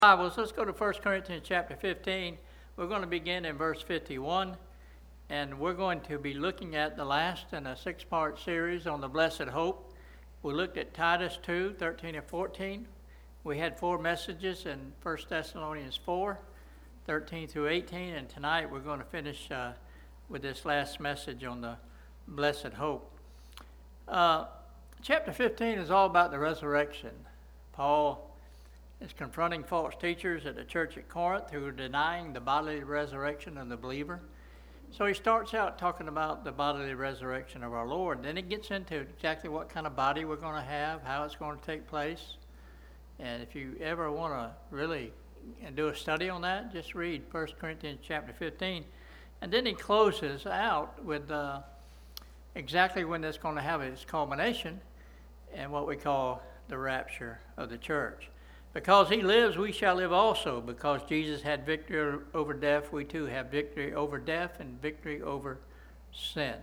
Bibles, let's go to 1 Corinthians chapter 15. We're going to begin in verse 51, and we're going to be looking at the last in a six-part series on the blessed hope. We looked at Titus 2, 13 and 14. We had four messages in 1 Thessalonians 4, 13 through 18, and tonight we're going to finish with this last message on the blessed hope. Chapter 15 is all about the resurrection. Paul is confronting false teachers at the church at Corinth who are denying the bodily resurrection of the believer. So he starts out talking about the bodily resurrection of our Lord. Then he gets into exactly what kind of body we're going to have, how it's going to take place. And if you ever want to really do a study on that, just read 1 Corinthians chapter 15. And then he closes out with exactly when it's going to have its culmination and what we call the rapture of the church. Because he lives, we shall live also. Because Jesus had victory over death, we too have victory over death and victory over sin.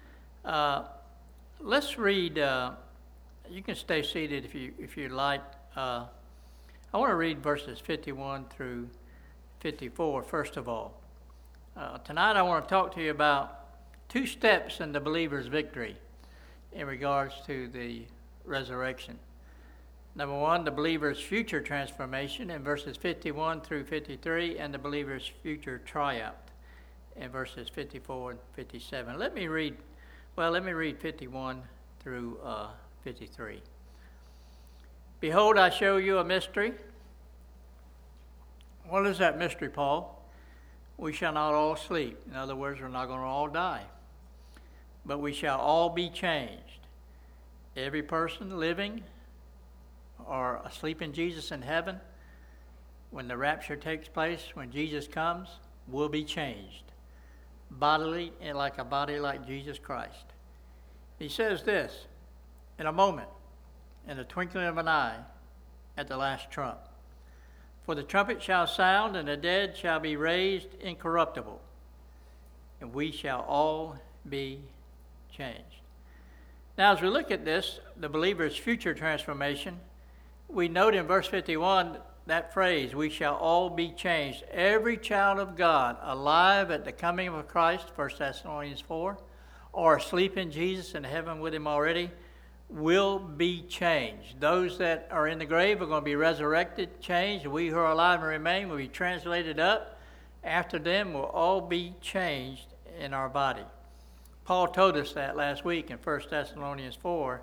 Let's read. You can stay seated if you like. I want to read verses 51 through 54 first of all. Tonight I want to talk to you about two steps in the believer's victory in regards to the resurrection. Number one, the believer's future transformation in verses 51 through 53, and the believer's future triumph in verses 54 and 57. Let me read 51 through 53. Behold, I show you a mystery. What is that mystery, Paul? We shall not all sleep. In other words, we're not going to all die. But we shall all be changed. Every person living or asleep in Jesus in heaven, when the rapture takes place, when Jesus comes, will be changed bodily and like a body like Jesus Christ. He says this, in a moment, in the twinkling of an eye, at the last trump. For the trumpet shall sound, and the dead shall be raised incorruptible, and we shall all be changed. Now, as we look at this, the believer's future transformation, we note in verse 51 that phrase, we shall all be changed. Every child of God alive at the coming of Christ, 1 Thessalonians 4, or asleep in Jesus in heaven with him already, will be changed. Those that are in the grave are going to be resurrected, changed. We who are alive and remain will be translated up. After them will all be changed in our body. Paul told us that last week in 1 Thessalonians 4,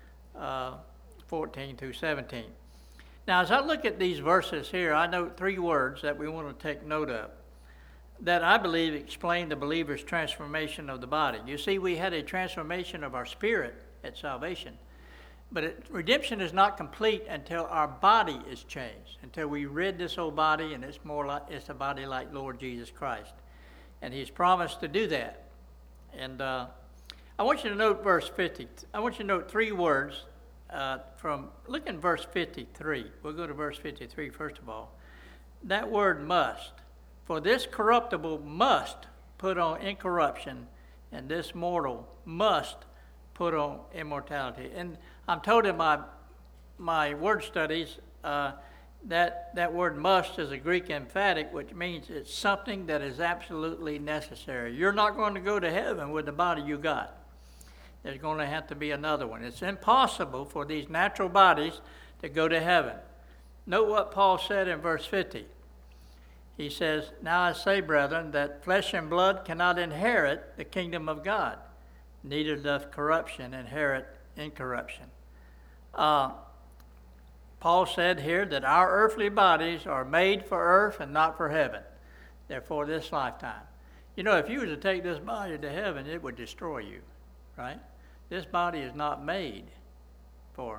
14 through 17. Now, as I look at these verses here, I note three words that we want to take note of that I believe explain the believer's transformation of the body. You see, we had a transformation of our spirit at salvation, but redemption is not complete until our body is changed, until we rid this old body and it's a body like Lord Jesus Christ. And he's promised to do that. And I want you to note verse 50. I want you to note three words look in verse 53. We'll go to verse 53 first of all. That word must. For this corruptible must put on incorruption, and this mortal must put on immortality. And I'm told in my word studies that word must is a Greek emphatic, which means it's something that is absolutely necessary. You're not going to go to heaven with the body you got. There's going to have to be another one. It's impossible for these natural bodies to go to heaven. Note what Paul said in verse 50. He says, Now I say, brethren, that flesh and blood cannot inherit the kingdom of God, neither doth corruption inherit incorruption. Paul said here that our earthly bodies are made for earth and not for heaven. They're for this lifetime. You know, if you were to take this body to heaven, it would destroy you, right? This body is not made for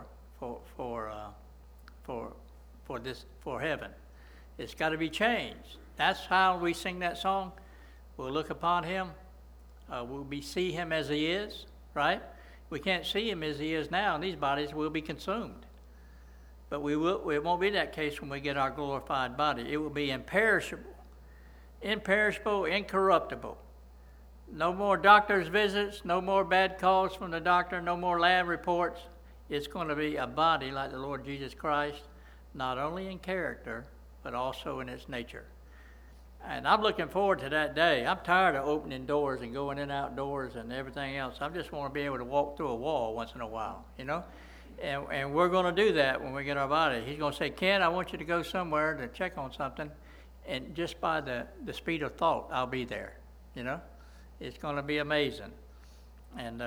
heaven. It's got to be changed. That's how we sing that song. We'll look upon him. We'll see him as he is, right? We can't see him as he is now, and these bodies will be consumed. But it won't be that case when we get our glorified body. It will be imperishable, incorruptible. No more doctor's visits, no more bad calls from the doctor, no more lab reports. It's going to be a body like the Lord Jesus Christ, not only in character, but also in its nature. And I'm looking forward to that day. I'm tired of opening doors and going in outdoors and everything else. I just want to be able to walk through a wall once in a while, you know? And we're going to do that when we get our body. He's going to say, Ken, I want you to go somewhere to check on something. And just by the speed of thought, I'll be there, you know? It's going to be amazing. And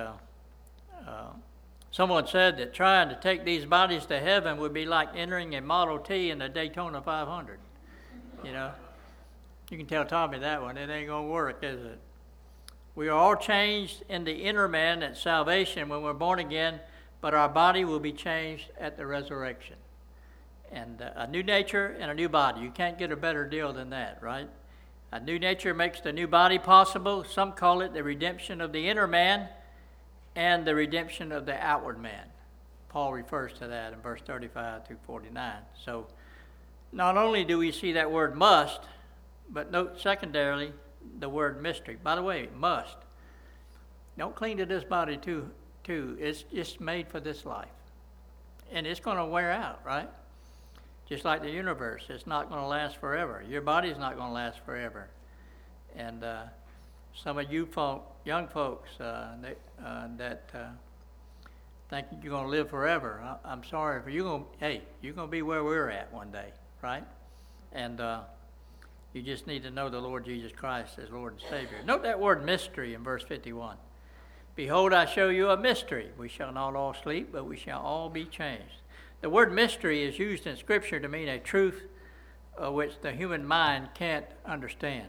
someone said that trying to take these bodies to heaven would be like entering a Model T in the Daytona 500, you know? You can tell Tommy that one. It ain't going to work, is it? We are all changed in the inner man at salvation when we're born again, but our body will be changed at the resurrection. And a new nature and a new body. You can't get a better deal than that, right? A new nature makes the new body possible. Some call it the redemption of the inner man and the redemption of the outward man. Paul refers to that in verse 35 through 49. So not only do we see that word must, but note secondarily the word mystery. By the way, must. Don't cling to this body too. It's just made for this life. And it's going to wear out, right? Just like the universe. It's not going to last forever. Your body's not going to last forever. And some of you young folks that think you're going to live forever, I'm sorry for you. You're going to be where we're at one day, right? And you just need to know the Lord Jesus Christ as Lord and Savior. Note that word mystery in verse 51. Behold, I show you a mystery. We shall not all sleep, but we shall all be changed. The word mystery is used in Scripture to mean a truth which the human mind can't understand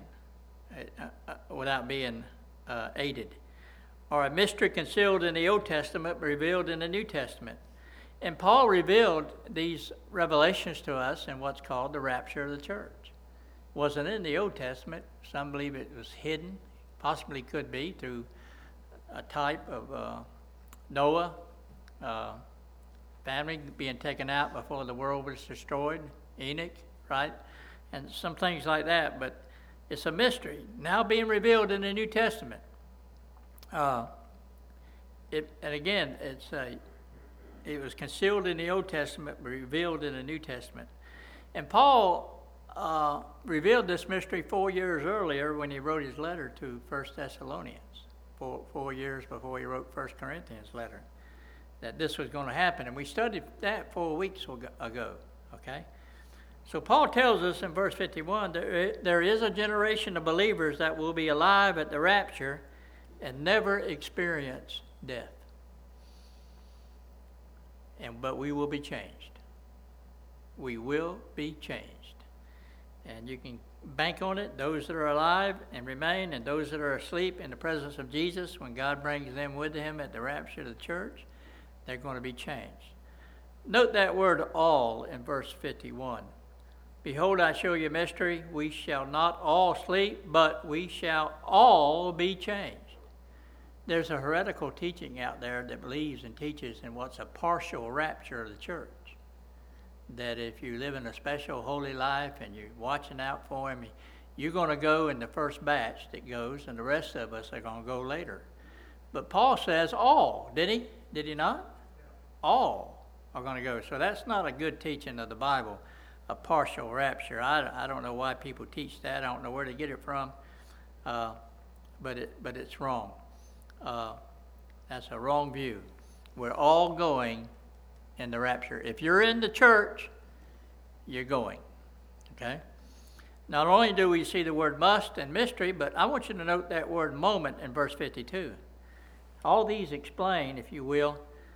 without being aided. Or a mystery concealed in the Old Testament, revealed in the New Testament. And Paul revealed these revelations to us in what's called the rapture of the church. Wasn't in the Old Testament. Some believe it was hidden, possibly could be through a type of Noah, family being taken out before the world was destroyed, Enoch, right? And some things like that, but it's a mystery now being revealed in the New Testament. And again, it was concealed in the Old Testament, but revealed in the New Testament. And Paul revealed this mystery 4 years earlier when he wrote his letter to 1 Thessalonians, 4 years before he wrote 1 Corinthians letter, that this was going to happen. And we studied that 4 weeks ago, okay? So Paul tells us in verse 51, there is a generation of believers that will be alive at the rapture and never experience death. But we will be changed. We will be changed. And you can bank on it, those that are alive and remain, and those that are asleep in the presence of Jesus, when God brings them with him at the rapture of the church, they're going to be changed. Note that word all in verse 51. Behold, I show you a mystery. We shall not all sleep, but we shall all be changed. There's a heretical teaching out there that believes and teaches in what's a partial rapture of the church. That if you live in a special holy life and you're watching out for him, you're going to go in the first batch that goes, and the rest of us are going to go later. But Paul says all, did he? Did he not? All are going to go. So that's not a good teaching of the Bible, a partial rapture. I don't know why people teach that. I don't know where to get it from, but it's wrong. That's a wrong view. We're all going in the rapture. If you're in the church, you're going, okay? Not only do we see the word must and mystery, but I want you to note that word moment in verse 52. All these explain, if you will,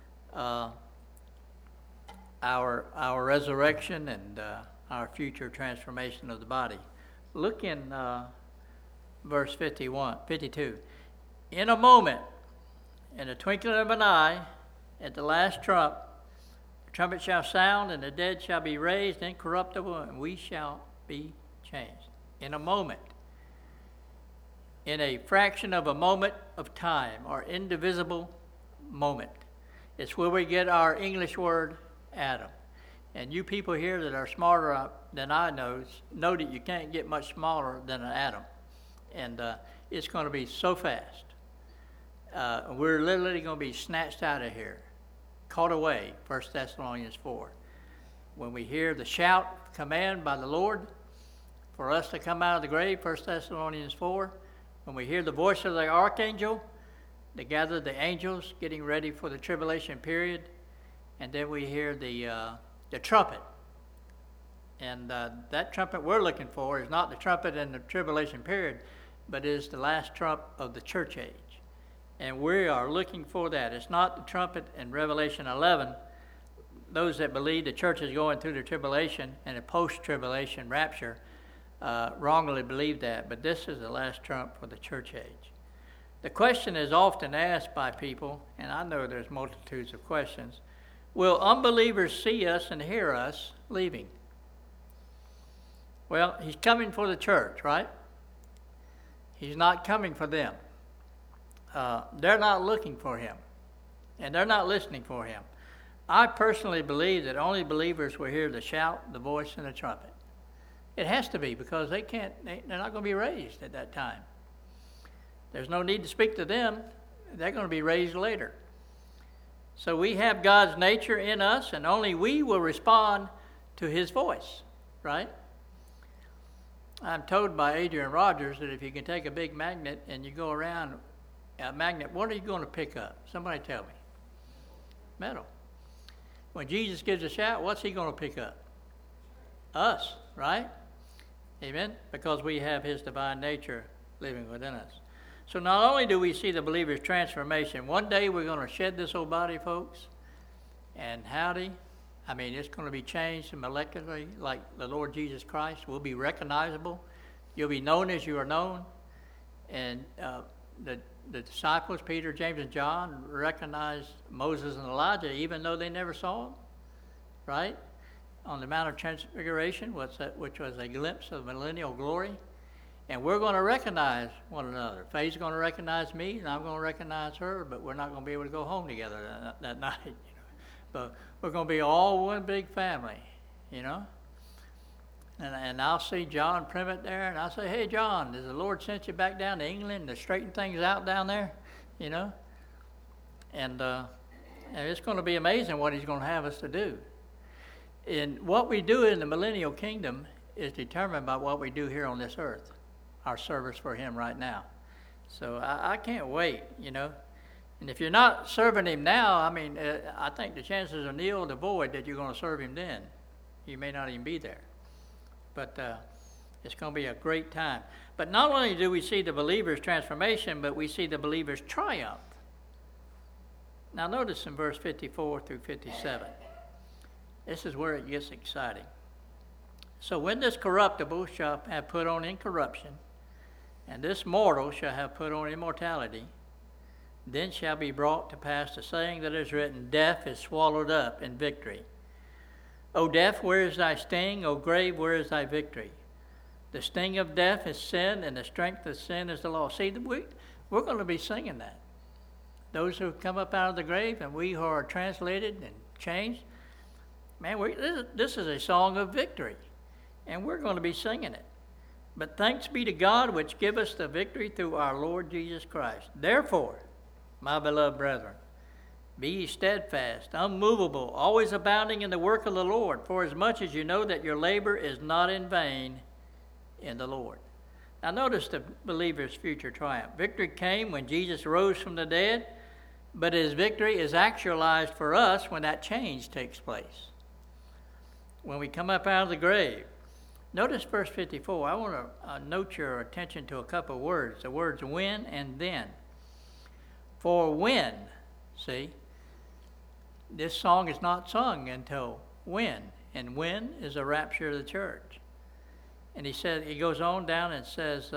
our resurrection and our future transformation of the body. Look in verse 52. In a moment, in the twinkling of an eye, at the last trump, the trumpet shall sound, and the dead shall be raised incorruptible, and we shall be changed. In a moment. In a fraction of a moment of time, or indivisible moment. It's where we get our English word atom. And you people here that are smarter than I know that you can't get much smaller than an atom. And it's going to be so fast. We're literally going to be snatched out of here, caught away, 1 Thessalonians 4. when we hear the shout command by the Lord for us to come out of the grave, 1 Thessalonians 4, when we hear the voice of the archangel, to gather the angels getting ready for the tribulation period, and then we hear the trumpet. And that trumpet we're looking for is not the trumpet in the tribulation period, but is the last trump of the church age. And we are looking for that. It's not the trumpet in Revelation 11. Those that believe the church is going through the tribulation and a post-tribulation rapture wrongly believe that. But this is the last trump for the church age. The question is often asked by people, and I know there's multitudes of questions, will unbelievers see us and hear us leaving? Well, he's coming for the church, right? He's not coming for them. They're not looking for him, and they're not listening for him. I personally believe that only believers will hear the shout, the voice, and the trumpet. It has to be, because they're not going to be raised at that time. There's no need to speak to them. They're going to be raised later. So we have God's nature in us, and only we will respond to his voice, right? I'm told by Adrian Rogers that if you can take a big magnet and you go around a magnet, what are you going to pick up? Somebody tell me. Metal. When Jesus gives a shout, what's he going to pick up? Us, right? Amen? Because we have his divine nature living within us. So not only do we see the believer's transformation, one day we're going to shed this old body, folks, and howdy, it's going to be changed molecularly like the Lord Jesus Christ. We'll be recognizable. You'll be known as you are known. And the disciples, Peter, James, and John, recognized Moses and Elijah even though they never saw them, right? On the Mount of Transfiguration, which was a glimpse of millennial glory. And we're going to recognize one another. Faye's going to recognize me, and I'm going to recognize her, but we're not going to be able to go home together that night. But we're going to be all one big family, And I'll see John Primmett there, and I'll say, hey, John, has the Lord sent you back down to England to straighten things out down there? And it's going to be amazing what he's going to have us to do. And what we do in the millennial kingdom is determined by what we do here on this earth, our service for him right now. So I can't wait, And if you're not serving him now, I think the chances are nil to void that you're going to serve him then. You may not even be there. But it's going to be a great time. But not only do we see the believer's transformation, but we see the believer's triumph. Now notice in verse 54 through 57. This is where it gets exciting. So when this corruptible shall have put on incorruption, and this mortal shall have put on immortality, then shall be brought to pass the saying that is written, death is swallowed up in victory. O death, where is thy sting? O grave, where is thy victory? The sting of death is sin, and the strength of sin is the law. See, we're going to be singing that. Those who come up out of the grave, and we who are translated and changed, man, this is a song of victory, and we're going to be singing it. But thanks be to God, which give us the victory through our Lord Jesus Christ. Therefore, my beloved brethren, be ye steadfast, unmovable, always abounding in the work of the Lord, for as much as you know that your labor is not in vain in the Lord. Now notice the believer's future triumph. Victory came when Jesus rose from the dead, but his victory is actualized for us when that change takes place. When we come up out of the grave. Notice verse 54. I want to note your attention to a couple of words. The words when and then. For when, see, this song is not sung until when. And when is a rapture of the church. And he goes on down and says,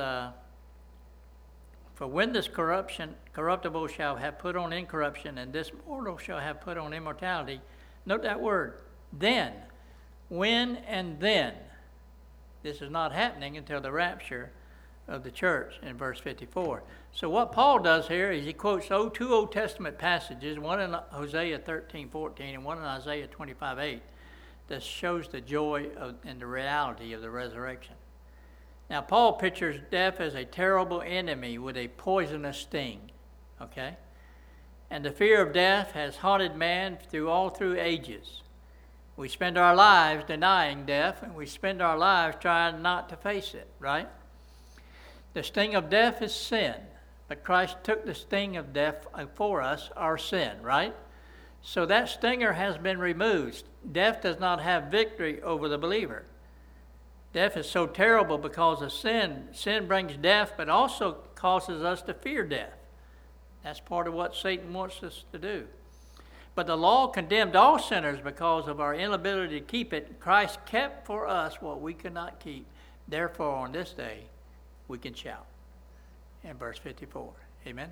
for when this corruptible shall have put on incorruption, and this mortal shall have put on immortality. Note that word, then. When and then. This is not happening until the rapture of the church in verse 54. So what Paul does here is he quotes two Old Testament passages, one in Hosea 13:14 and one in Isaiah 25:8, that shows the joy and the reality of the resurrection. Now, Paul pictures death as a terrible enemy with a poisonous sting, okay? And the fear of death has haunted man through ages. We spend our lives denying death, and we spend our lives trying not to face it, right? The sting of death is sin, but Christ took the sting of death for us, our sin, right? So that stinger has been removed. Death does not have victory over the believer. Death is so terrible because of sin. Sin brings death, but also causes us to fear death. That's part of what Satan wants us to do. But the law condemned all sinners because of our inability to keep it. Christ kept for us what we could not keep. Therefore, on this day, we can shout. In verse 54. Amen?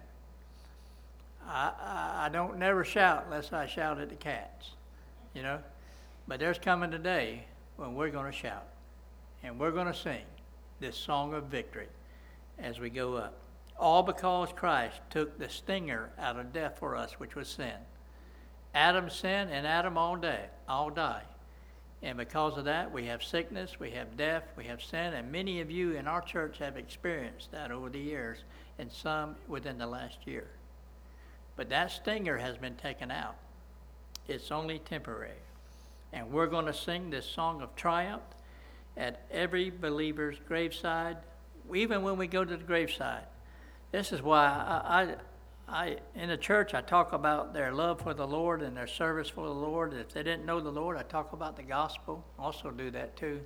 I don't never shout unless I shout at the cats, you know. But there's coming a day when we're going to shout. And we're going to sing this song of victory as we go up. All because Christ took the stinger out of death for us, which was sin. Adam sinned, and Adam all die. And because of that, we have sickness, we have death, we have sin, and many of you in our church have experienced that over the years, and some within the last year. But that stinger has been taken out. It's only temporary. And we're going to sing this song of triumph at every believer's graveside, even when we go to the graveside. This is why I in the church, I talk about their love for the Lord and their service for the Lord. If they didn't know the Lord, I talk about the gospel. Also do that too.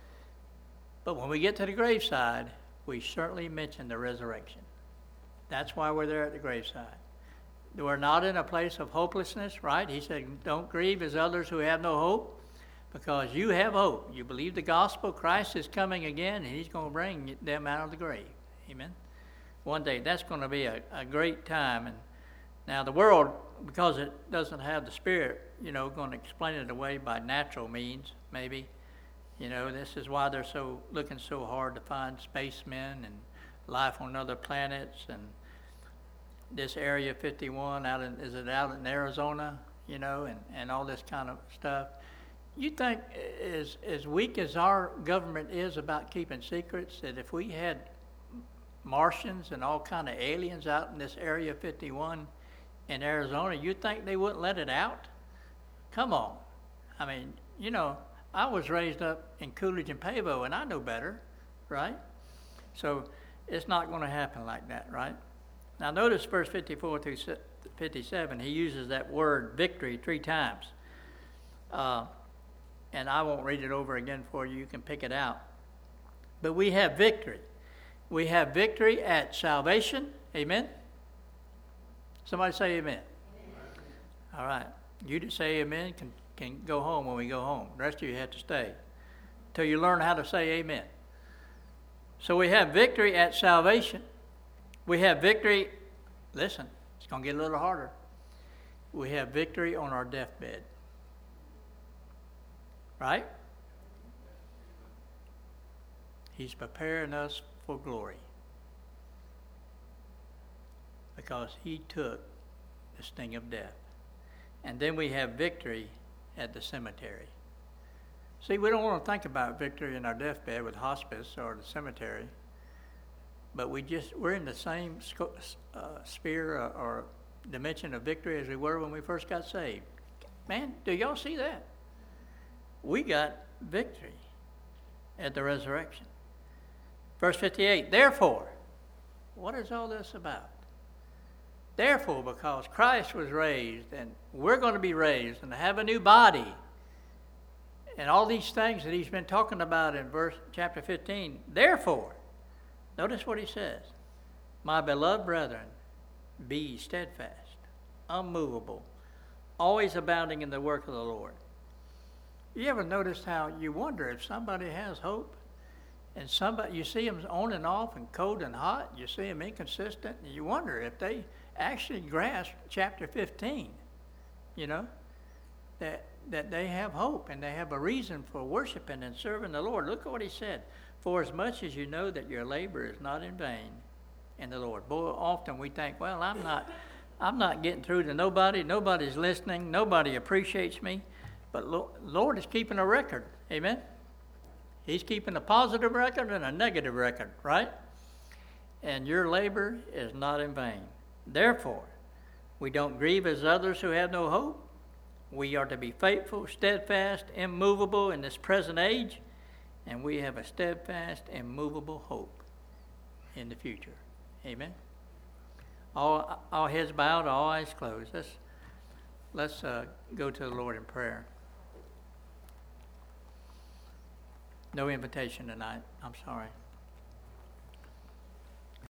But when we get to the graveside, we certainly mention the resurrection. That's why we're there at the graveside. We're not in a place of hopelessness, right? He said, don't grieve as others who have no hope, because you have hope. You believe the gospel, Christ is coming again, and he's going to bring them out of the grave. Amen? One day, that's going to be a great time. And now the world, because it doesn't have the Spirit, going to explain it away by natural means, maybe. This is why they're looking so hard to find spacemen and life on other planets. And this Area 51, out in Arizona, and all this kind of stuff. You think, as weak as our government is about keeping secrets, that if we had Martians and all kind of aliens out in this Area 51 in Arizona, you think they wouldn't let it out? Come on. I mean, I was raised up in Coolidge and Pavo, and I know better, right? So it's not going to happen like that, right? Now notice verse 54 through 57, he uses that word victory 3 times. And I won't read it over again for you. You can pick it out. But we have victory. We have victory at salvation. Amen? Somebody say amen. Amen. All right. You that say amen can go home when we go home. The rest of you have to stay until you learn how to say amen. So we have victory at salvation. We have victory. Listen, it's going to get a little harder. We have victory on our deathbed. Right? He's preparing us for glory. Because he took the sting of death. And then we have victory at the cemetery. See, we don't want to think about victory in our deathbed with hospice or the cemetery. But we're in the same sphere or dimension of victory as we were when we first got saved. Man, do y'all see that? We got victory at the resurrection. Verse 58, therefore, what is all this about? Therefore, because Christ was raised, and we're going to be raised and have a new body, and all these things that he's been talking about in chapter 15, therefore, notice what he says, my beloved brethren, be steadfast, unmovable, always abounding in the work of the Lord. You ever notice how you wonder if somebody has hope, and you see them on and off and cold and hot, you see them inconsistent, and you wonder if they actually grasp chapter 15, that they have hope and they have a reason for worshiping and serving the Lord. Look at what he said. For as much as you know that your labor is not in vain in the Lord. Boy, often we think, well, I'm not getting through to nobody. Nobody's listening. Nobody appreciates me. But Lord is keeping a record. Amen? He's keeping a positive record and a negative record, right? And your labor is not in vain. Therefore, we don't grieve as others who have no hope. We are to be faithful, steadfast, immovable in this present age, and we have a steadfast, immovable hope in the future. Amen. All heads bowed, all eyes closed. Let's go to the Lord in prayer. No invitation tonight. I'm sorry.